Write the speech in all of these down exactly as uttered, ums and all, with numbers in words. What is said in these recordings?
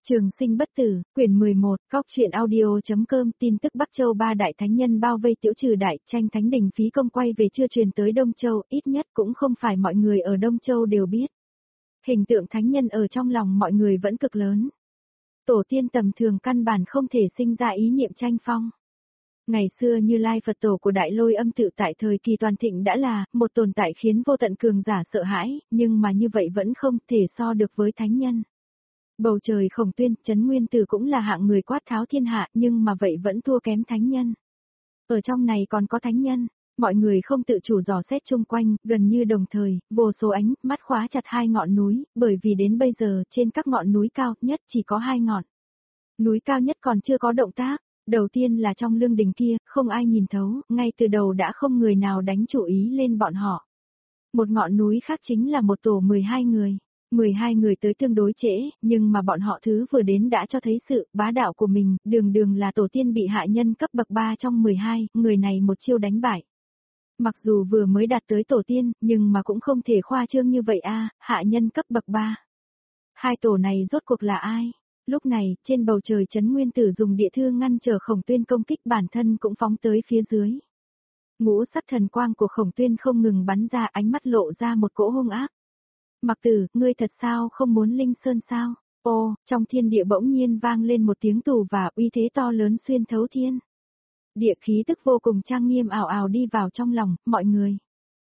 Trường sinh bất tử, quyển mười một, Cóc truyện audio.com tin tức Bắc Châu ba đại thánh nhân bao vây Tiễu Trừ Đại tranh thánh đình phí công quay về chưa truyền tới Đông Châu, ít nhất cũng không phải mọi người ở Đông Châu đều biết. Hình tượng thánh nhân ở trong lòng mọi người vẫn cực lớn. Tổ tiên tầm thường căn bản không thể sinh ra ý niệm tranh phong. Ngày xưa Như Lai Phật tổ của Đại Lôi Âm tự tại thời kỳ toàn thịnh đã là một tồn tại khiến vô tận cường giả sợ hãi, nhưng mà như vậy vẫn không thể so được với thánh nhân. Bầu trời Khổng Tuyên, Trấn Nguyên Tử cũng là hạng người quát tháo thiên hạ, nhưng mà vậy vẫn thua kém thánh nhân. Ở trong này còn có thánh nhân, mọi người không tự chủ dò xét chung quanh, gần như đồng thời, vô số ánh mắt khóa chặt hai ngọn núi, bởi vì đến bây giờ trên các ngọn núi cao nhất chỉ có hai ngọn. Núi cao nhất còn chưa có động tác, đầu tiên là trong lương đình kia, không ai nhìn thấu, ngay từ đầu đã không người nào đánh chủ ý lên bọn họ. Một ngọn núi khác chính là một tổ mười hai người. mười hai người tới tương đối trễ, nhưng mà bọn họ thứ vừa đến đã cho thấy sự bá đạo của mình, đường đường là tổ tiên bị hạ nhân cấp bậc ba trong mười hai, người này một chiêu đánh bại. Mặc dù vừa mới đạt tới tổ tiên, nhưng mà cũng không thể khoa trương như vậy a, hạ nhân cấp bậc ba. Hai tổ này rốt cuộc là ai? Lúc này, trên bầu trời Trấn Nguyên Tử dùng địa thư ngăn trở Khổng Tuyên công kích, bản thân cũng phóng tới phía dưới. Ngũ sắc thần quang của Khổng Tuyên không ngừng bắn ra, ánh mắt lộ ra một cỗ hung ác. Mặc Tử, ngươi thật sao không muốn Linh Sơn sao? Ô, trong thiên địa bỗng nhiên vang lên một tiếng tù và uy thế to lớn xuyên thấu thiên. Địa khí tức vô cùng trang nghiêm ảo ảo đi vào trong lòng mọi người.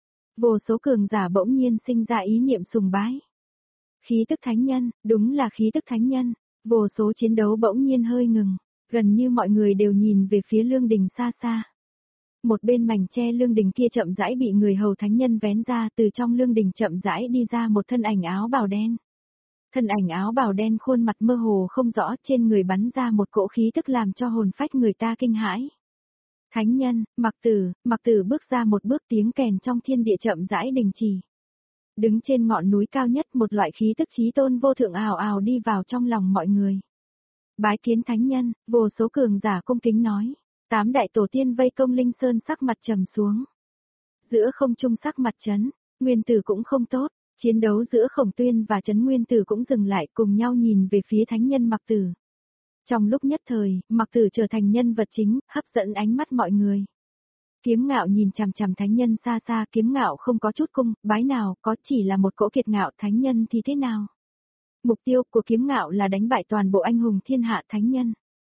Vô số cường giả bỗng nhiên sinh ra ý niệm sùng bái. Khí tức thánh nhân, đúng là khí tức thánh nhân. Vô số chiến đấu bỗng nhiên hơi ngừng, gần như mọi người đều nhìn về phía lương đình xa xa. Một bên mảnh tre lương đình kia chậm rãi bị người hầu thánh nhân vén ra, từ trong lương đình chậm rãi đi ra một thân ảnh áo bào đen. Thân ảnh áo bào đen khuôn mặt mơ hồ không rõ, trên người bắn ra một cỗ khí tức làm cho hồn phách người ta kinh hãi. Thánh nhân, Mặc Tử, Mặc Tử bước ra một bước, tiếng kèn trong thiên địa chậm rãi đình chỉ. Đứng trên ngọn núi cao nhất, một loại khí tức chí tôn vô thượng ào ào đi vào trong lòng mọi người. Bái kiến thánh nhân, vô số cường giả cung kính nói. Tám đại tổ tiên vây công Linh Sơn sắc mặt trầm xuống. Giữa không trung sắc mặt Trấn Nguyên Tử cũng không tốt, chiến đấu giữa Khổng Tuyên và Trấn Nguyên Tử cũng dừng lại, cùng nhau nhìn về phía thánh nhân Mặc Tử. Trong lúc nhất thời, Mặc Tử trở thành nhân vật chính, hấp dẫn ánh mắt mọi người. Kiếm Ngạo nhìn chằm chằm thánh nhân xa xa, Kiếm Ngạo không có chút cung bái nào, có chỉ là một cỗ kiệt ngạo, thánh nhân thì thế nào? Mục tiêu của Kiếm Ngạo là đánh bại toàn bộ anh hùng thiên hạ thánh nhân.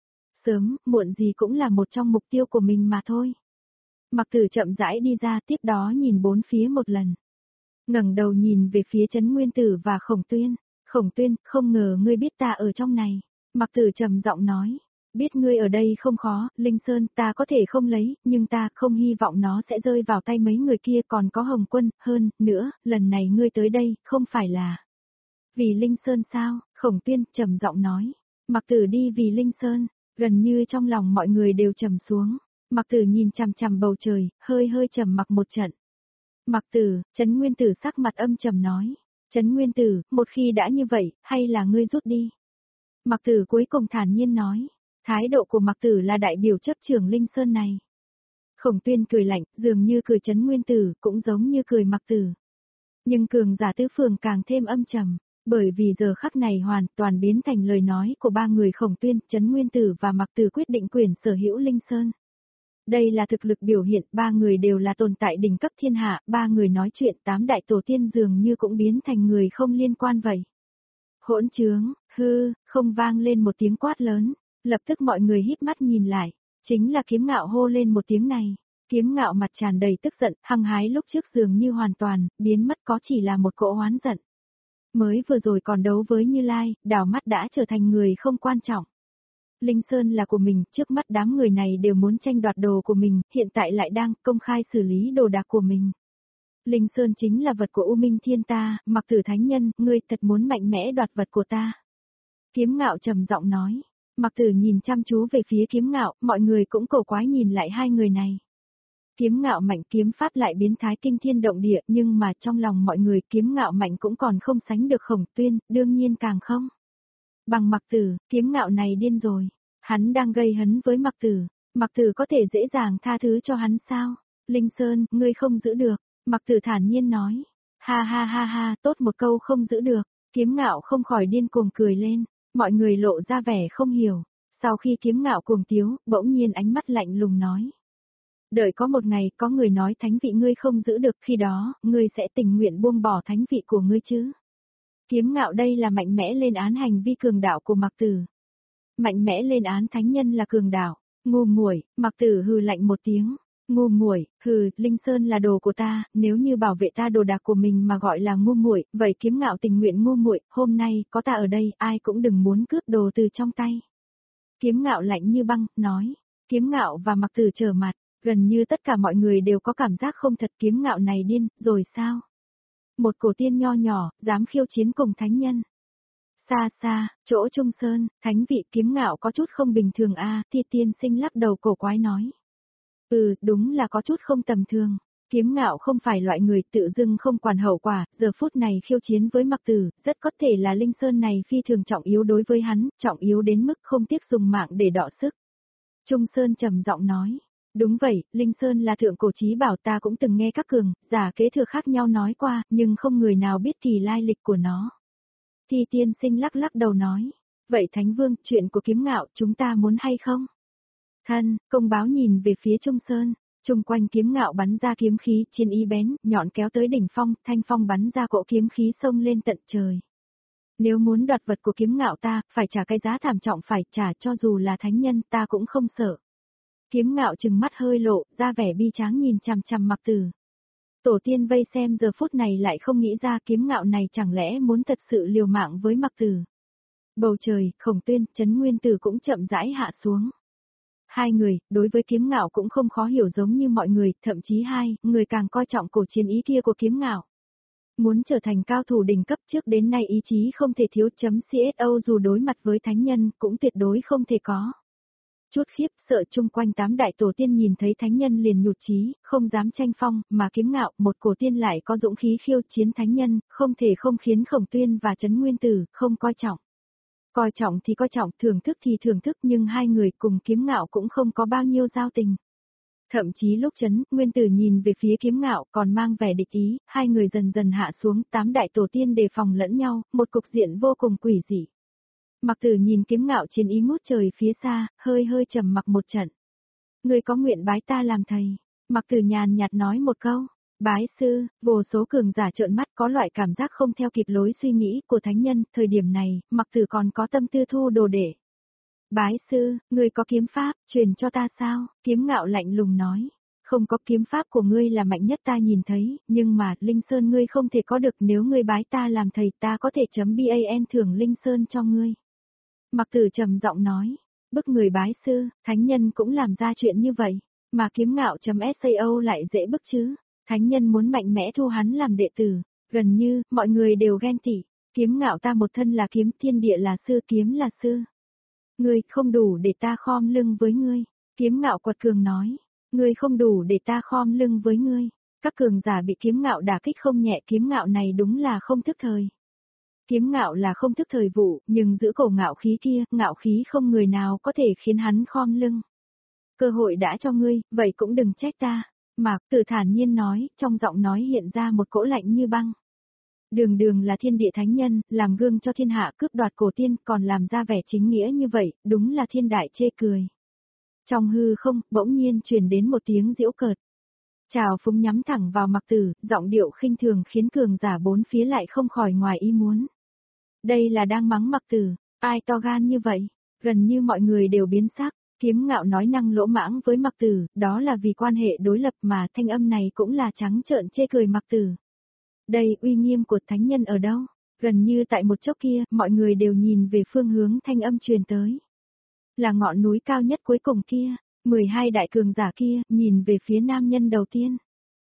Sớm, muộn gì cũng là một trong mục tiêu của mình mà thôi. Mặc Tử chậm rãi đi ra, tiếp đó nhìn bốn phía một lần. Ngẩng đầu nhìn về phía Trấn Nguyên Tử và Khổng Tuyên. Khổng Tuyên, không ngờ ngươi biết ta ở trong này. Mặc Tử trầm giọng nói. Biết ngươi ở đây không khó, Linh Sơn ta có thể không lấy, nhưng ta không hy vọng nó sẽ rơi vào tay mấy người kia, còn có Hồng Quân, hơn, nữa, lần này ngươi tới đây, không phải là vì Linh Sơn sao? Khổng Tuyên trầm giọng nói. Mặc Tử đi vì Linh Sơn, gần như trong lòng mọi người đều trầm xuống. Mặc Tử nhìn chằm chằm bầu trời, hơi hơi trầm mặc một trận. Mặc Tử, Trấn Nguyên Tử sắc mặt âm trầm nói. Trấn Nguyên Tử, một khi đã như vậy, hay là ngươi rút đi? Mặc Tử cuối cùng thản nhiên nói. Thái độ của Mặc Tử là đại biểu chấp trưởng Linh Sơn này. Khổng Tuyên cười lạnh, dường như cười Trấn Nguyên Tử, cũng giống như cười Mặc Tử. Nhưng cường giả tứ phường càng thêm âm trầm, bởi vì giờ khắc này hoàn toàn biến thành lời nói của ba người Khổng Tuyên, Trấn Nguyên Tử và Mặc Tử quyết định quyền sở hữu Linh Sơn. Đây là thực lực biểu hiện, ba người đều là tồn tại đỉnh cấp thiên hạ, ba người nói chuyện, tám đại tổ tiên dường như cũng biến thành người không liên quan vậy. Hỗn trướng, hư, không vang lên một tiếng quát lớn. Lập tức mọi người híp mắt nhìn lại, chính là Kiếm Ngạo hô lên một tiếng này. Kiếm Ngạo mặt tràn đầy tức giận, hăng hái lúc trước dường như hoàn toàn, biến mất có chỉ là một cỗ oán giận. Mới vừa rồi còn đấu với Như Lai, đảo mắt đã trở thành người không quan trọng. Linh Sơn là của mình, trước mắt đám người này đều muốn tranh đoạt đồ của mình, hiện tại lại đang công khai xử lý đồ đạc của mình. Linh Sơn chính là vật của U Minh Thiên ta, Mặc Tử thánh nhân, ngươi thật muốn mạnh mẽ đoạt vật của ta. Kiếm Ngạo trầm giọng nói. Mặc Tử nhìn chăm chú về phía Kiếm Ngạo, mọi người cũng cổ quái nhìn lại hai người này. Kiếm Ngạo mạnh kiếm pháp lại biến thái kinh thiên động địa, nhưng mà trong lòng mọi người Kiếm Ngạo mạnh cũng còn không sánh được Khổng Tuyên, đương nhiên càng không. Bằng Mặc Tử, Kiếm Ngạo này điên rồi, hắn đang gây hấn với Mặc Tử, Mặc Tử có thể dễ dàng tha thứ cho hắn sao? Linh Sơn, ngươi không giữ được, Mặc Tử thản nhiên nói. Ha ha ha ha, tốt một câu không giữ được, Kiếm Ngạo không khỏi điên cuồng cười lên. Mọi người lộ ra vẻ không hiểu, sau khi Kiếm Ngạo cuồng tiếu, bỗng nhiên ánh mắt lạnh lùng nói. Đợi có một ngày có người nói thánh vị ngươi không giữ được, khi đó, ngươi sẽ tình nguyện buông bỏ thánh vị của ngươi chứ. Kiếm Ngạo đây là mạnh mẽ lên án hành vi cường đạo của Mạc Tử. Mạnh mẽ lên án thánh nhân là cường đạo, ngu muội. Mạc Tử hừ lạnh một tiếng. Ngu muội, hừ, Linh Sơn là đồ của ta, nếu như bảo vệ ta đồ đạc của mình mà gọi là ngu muội, vậy Kiếm Ngạo tình nguyện ngu muội, hôm nay có ta ở đây, ai cũng đừng muốn cướp đồ từ trong tay. Kiếm Ngạo lạnh như băng, nói. Kiếm Ngạo và Mạc Tử trở mặt, gần như tất cả mọi người đều có cảm giác không thật. Kiếm Ngạo này điên, rồi sao? Một cổ tiên nho nhỏ, dám khiêu chiến cùng thánh nhân. Xa xa, chỗ Trung Sơn, thánh vị Kiếm Ngạo có chút không bình thường a. Thi tiên sinh lắc đầu cổ quái nói. Ừ, đúng là có chút không tầm thường. Kiếm Ngạo không phải loại người tự dưng không quản hậu quả, giờ phút này khiêu chiến với Mạc Tử, rất có thể là Linh Sơn này phi thường trọng yếu đối với hắn, trọng yếu đến mức không tiếc dùng mạng để đọ sức. Trung Sơn trầm giọng nói. Đúng vậy, Linh Sơn là thượng cổ chí bảo, ta cũng từng nghe các cường, giả kế thừa khác nhau nói qua, nhưng không người nào biết kỳ lai lịch của nó. Thi tiên sinh lắc lắc đầu nói. Vậy Thánh Vương, chuyện của Kiếm Ngạo chúng ta muốn hay không? Thân, công báo nhìn về phía Trung Sơn, chung quanh Kiếm Ngạo bắn ra kiếm khí, trên y bén, nhọn kéo tới đỉnh phong, thanh phong bắn ra cỗ kiếm khí xông lên tận trời. Nếu muốn đoạt vật của Kiếm Ngạo ta, phải trả cái giá thảm trọng, phải trả, cho dù là thánh nhân ta cũng không sợ. Kiếm Ngạo trừng mắt hơi lộ, ra vẻ bi tráng nhìn chằm chằm Mạc Tử. Tổ tiên vây xem giờ phút này lại không nghĩ ra Kiếm Ngạo này chẳng lẽ muốn thật sự liều mạng với Mạc Tử. Bầu trời, Khổng Tuyên, Trấn Nguyên Tử cũng chậm rãi hạ xuống. Hai người, đối với Kiếm Ngạo cũng không khó hiểu giống như mọi người, thậm chí hai, người càng coi trọng cổ chiến ý kia của Kiếm Ngạo. Muốn trở thành cao thủ đỉnh cấp trước đến nay ý chí không thể thiếu chấm xô dù đối mặt với thánh nhân cũng tuyệt đối không thể có. Chút khiếp sợ chung quanh tám đại tổ tiên nhìn thấy thánh nhân liền nhụt chí, không dám tranh phong, mà Kiếm Ngạo, một cổ tiên lại có dũng khí khiêu chiến thánh nhân, không thể không khiến Khổng Tuyên và Trấn Nguyên Tử không coi trọng. Coi trọng thì coi trọng, thưởng thức thì thưởng thức, nhưng hai người cùng Kiếm Ngạo cũng không có bao nhiêu giao tình. Thậm chí lúc Trấn Nguyên Tử nhìn về phía Kiếm Ngạo còn mang vẻ địch ý, hai người dần dần hạ xuống, tám đại tổ tiên đề phòng lẫn nhau, một cục diện vô cùng quỷ dị. Mạc Tử nhìn Kiếm Ngạo chiến ý ngút trời phía xa, hơi hơi trầm mặc một trận. Người có nguyện bái ta làm thầy? Mạc Tử nhàn nhạt nói một câu. Bái sư, vô số cường giả trợn mắt có loại cảm giác không theo kịp lối suy nghĩ của thánh nhân, thời điểm này, Mạc Tử còn có tâm tư thu đồ để. Bái sư, người có kiếm pháp, truyền cho ta sao? Kiếm Ngạo lạnh lùng nói. Không có, kiếm pháp của ngươi là mạnh nhất ta nhìn thấy, nhưng mà, Linh Sơn ngươi không thể có được, nếu ngươi bái ta làm thầy ta có thể chấm ban thưởng Linh Sơn cho ngươi. Mạc Tử trầm giọng nói, bức người bái sư, thánh nhân cũng làm ra chuyện như vậy, mà Kiếm Ngạo chấm sao lại dễ bức chứ, thánh nhân muốn mạnh mẽ thu hắn làm đệ tử, gần như, mọi người đều ghen tị, Kiếm Ngạo ta một thân là kiếm, thiên địa là sư, kiếm là sư. Ngươi không đủ để ta khom lưng với ngươi, Kiếm Ngạo quật cường nói, ngươi không đủ để ta khom lưng với ngươi, các cường giả bị Kiếm Ngạo đả kích không nhẹ, Kiếm Ngạo này đúng là không thức thời. Kiếm Ngạo là không thức thời vụ, nhưng giữ cổ ngạo khí kia, ngạo khí không người nào có thể khiến hắn khom lưng. Cơ hội đã cho ngươi, vậy cũng đừng trách ta. Mạc Tử thản nhiên nói, trong giọng nói hiện ra một cỗ lạnh như băng. Đường đường là thiên địa thánh nhân, làm gương cho thiên hạ cướp đoạt cổ tiên, còn làm ra vẻ chính nghĩa như vậy, đúng là thiên đại chê cười. Trong hư không, bỗng nhiên truyền đến một tiếng giễu cợt. Trào phúng nhắm thẳng vào Mạc Tử, giọng điệu khinh thường khiến cường giả bốn phía lại không khỏi ngoài ý muốn. Đây là đang mắng Mạc Tử, ai to gan như vậy? Gần như mọi người đều biến sắc, Kiếm Ngạo nói năng lỗ mãng với Mạc Tử, đó là vì quan hệ đối lập mà thanh âm này cũng là trắng trợn chê cười Mạc Tử. Đây, uy nghiêm của thánh nhân ở đâu? Gần như tại một chốc kia, mọi người đều nhìn về phương hướng thanh âm truyền tới. Là ngọn núi cao nhất cuối cùng kia, mười hai đại cường giả kia, nhìn về phía nam nhân đầu tiên.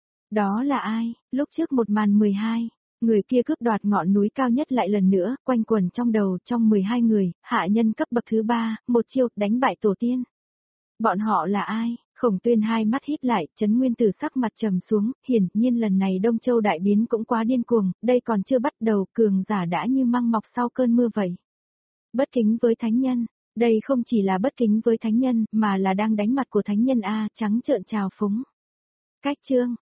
Đó là ai? Lúc trước một màn mười hai. Người kia cướp đoạt ngọn núi cao nhất lại lần nữa, quanh quẩn trong đầu, trong mười hai người, hạ nhân cấp bậc thứ ba, một chiêu, đánh bại tổ tiên. Bọn họ là ai? Khổng Tuyên hai mắt híp lại, Trấn Nguyên Tử sắc mặt trầm xuống, hiển nhiên lần này Đông Châu đại biến cũng quá điên cuồng, đây còn chưa bắt đầu, cường giả đã như măng mọc sau cơn mưa vậy. Bất kính với thánh nhân, đây không chỉ là bất kính với thánh nhân, mà là đang đánh mặt của thánh nhân a, trắng trợn trào phúng. Cách chương